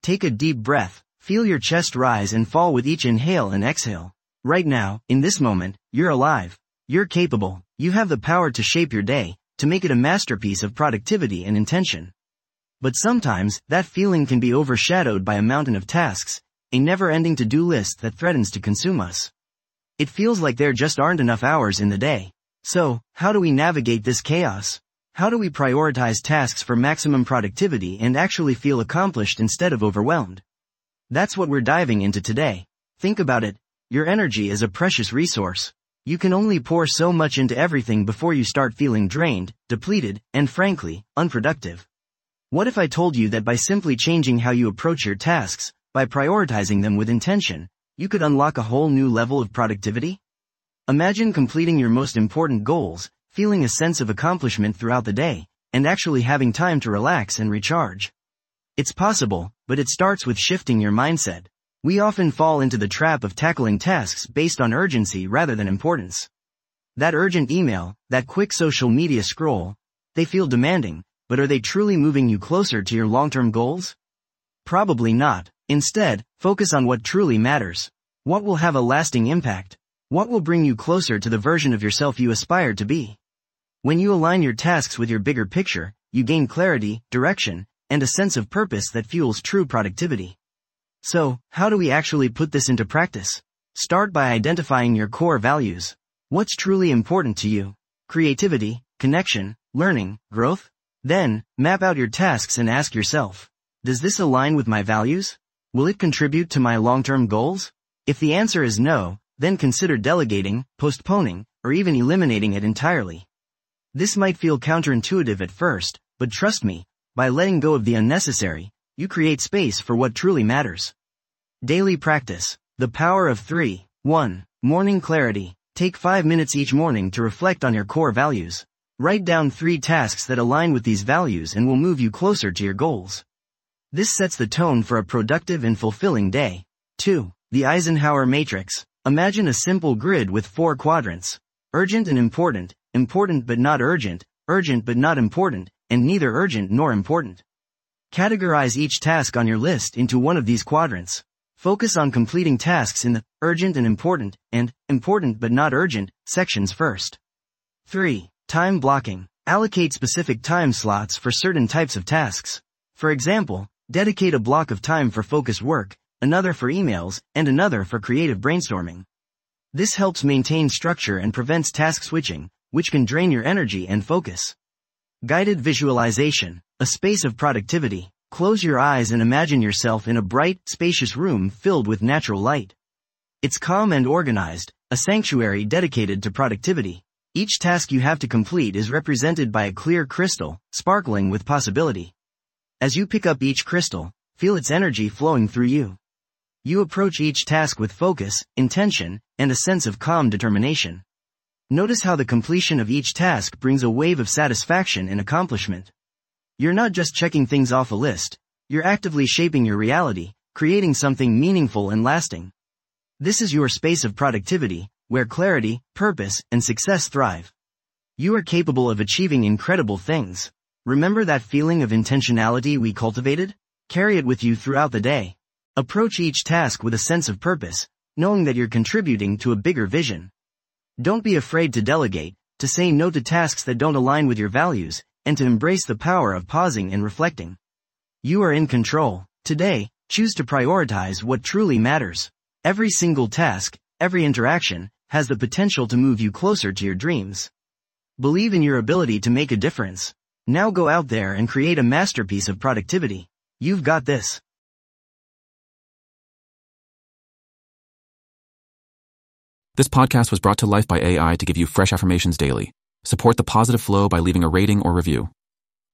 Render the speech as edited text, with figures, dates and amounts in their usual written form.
Take a deep breath, feel your chest rise and fall with each inhale and exhale. Right now, in this moment, you're alive. You're capable. You have the power to shape your day, to make it a masterpiece of productivity and intention. But sometimes, that feeling can be overshadowed by a mountain of tasks, a never-ending to-do list that threatens to consume us. It feels like there just aren't enough hours in the day. So, how do we navigate this chaos? How do we prioritize tasks for maximum productivity and actually feel accomplished instead of overwhelmed? That's what we're diving into today. Think about it. Your energy is a precious resource. You can only pour so much into everything before you start feeling drained, depleted, and frankly, unproductive. What if I told you that by simply changing how you approach your tasks, by prioritizing them with intention, you could unlock a whole new level of productivity? Imagine completing your most important goals, feeling a sense of accomplishment throughout the day, and actually having time to relax and recharge. It's possible, but it starts with shifting your mindset. We often fall into the trap of tackling tasks based on urgency rather than importance. That urgent email, that quick social media scroll, they feel demanding, but are they truly moving you closer to your long-term goals? Probably not. Instead, focus on what truly matters. What will have a lasting impact? What will bring you closer to the version of yourself you aspire to be? When you align your tasks with your bigger picture, you gain clarity, direction, and a sense of purpose that fuels true productivity. So, how do we actually put this into practice? Start by identifying your core values. What's truly important to you? Creativity, connection, learning, growth? Then, map out your tasks and ask yourself, does this align with my values? Will it contribute to my long-term goals? If the answer is no, then consider delegating, postponing, or even eliminating it entirely. This might feel counterintuitive at first, but trust me, by letting go of the unnecessary, you create space for what truly matters. Daily practice. The power of 3. 1. Morning clarity. Take 5 minutes each morning to reflect on your core values. Write down 3 tasks that align with these values and will move you closer to your goals. This sets the tone for a productive and fulfilling day. 2. The Eisenhower Matrix. Imagine a simple grid with 4 quadrants. Urgent and important, important but not urgent, urgent but not important, and neither urgent nor important. Categorize each task on your list into one of these quadrants. Focus on completing tasks in the urgent and important but not urgent sections first. 3. Time blocking. Allocate specific time slots for certain types of tasks. For example, dedicate a block of time for focused work, another for emails, and another for creative brainstorming. This helps maintain structure and prevents task switching, which can drain your energy and focus. Guided visualization. A space of productivity. Close your eyes and imagine yourself in a bright, spacious room filled with natural light. It's calm and organized, a sanctuary dedicated to productivity. Each task you have to complete is represented by a clear crystal, sparkling with possibility. As you pick up each crystal, feel its energy flowing through you. You approach each task with focus, intention, and a sense of calm determination. Notice how the completion of each task brings a wave of satisfaction and accomplishment. You're not just checking things off a list, you're actively shaping your reality, creating something meaningful and lasting. This is your space of productivity, where clarity, purpose, and success thrive. You are capable of achieving incredible things. Remember that feeling of intentionality we cultivated? Carry it with you throughout the day. Approach each task with a sense of purpose, knowing that you're contributing to a bigger vision. Don't be afraid to delegate, to say no to tasks that don't align with your values, and to embrace the power of pausing and reflecting. You are in control. Today, choose to prioritize what truly matters. Every single task, every interaction, has the potential to move you closer to your dreams. Believe in your ability to make a difference. Now go out there and create a masterpiece of productivity. You've got this. This podcast was brought to life by AI to give you fresh affirmations daily. Support the positive flow by leaving a rating or review.